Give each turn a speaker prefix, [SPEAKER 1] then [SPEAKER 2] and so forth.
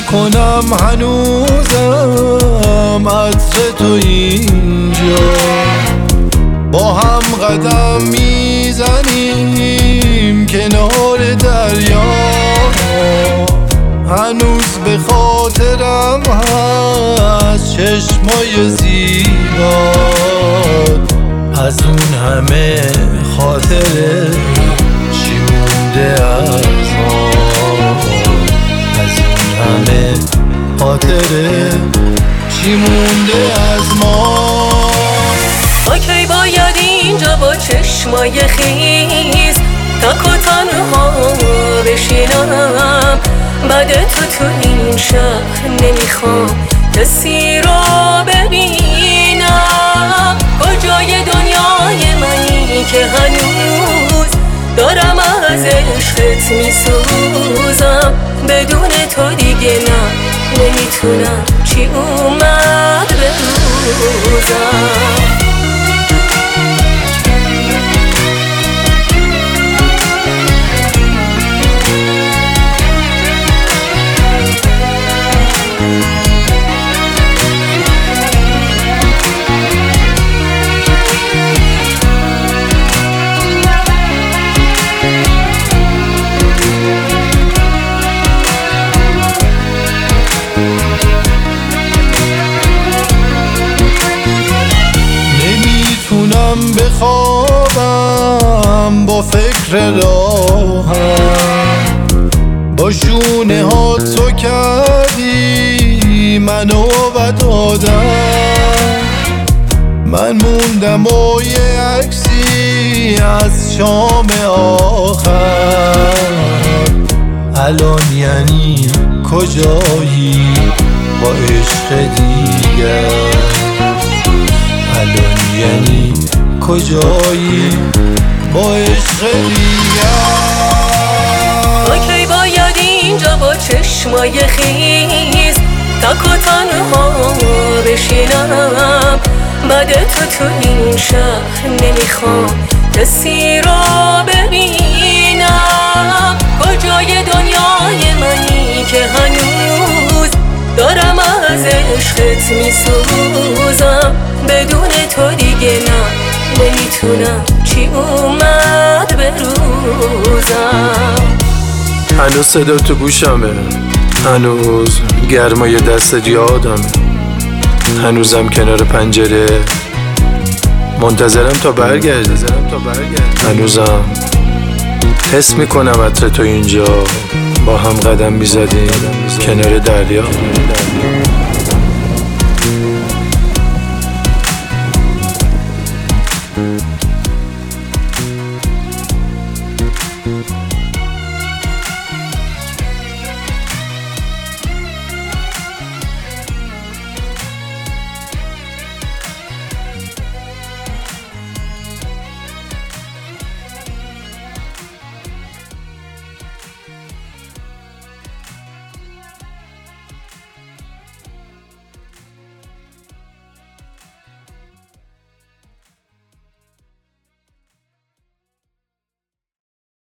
[SPEAKER 1] کنم هنوزم عطر تو اینجا، با هم قدم میزنیم کنار دریا. هنوز به خاطرم هست چشمای زیبات، از اون همه خاطره چی مونده از ما، از اون همه خاطره چی مونده از ما.
[SPEAKER 2] کی باید اینجا با چشمای خیز تک و تنها بشینم، بعد تو این شهر نمیخوام کسی رو ببینم. کجای دنیای منی که هنوز دارم از عشقت میسوزم، بدون تو دیگه نه نمیتونم چی اومد به روزم.
[SPEAKER 1] بخوابم با فکر راهم، با شونه ها تو کردی منو بد آدم. من موندم و یه عکسی از شام آخر، الان یعنی کجایی با عشق دیگر، الان یعنی کجایی با عشق دیگر.
[SPEAKER 2] کی باید اینجا با چشمای خیز تک و تنها بشینم، بعد تو این شهر نمیخوام کسی رو ببینم. کجای دنیای منی که هنوز دارم از عشقت میسوزم، بدون تو دیگه نه نمیتونم چی اومد به روزم.
[SPEAKER 1] هنوز صدا تو گوشمه، هنوز گرمای دستت یادمه، هنوزم کنار پنجره منتظرم تا برگردی، هنوزم حس میکنم عطر تو اینجا، با هم قدم میزدیم کنار دریا.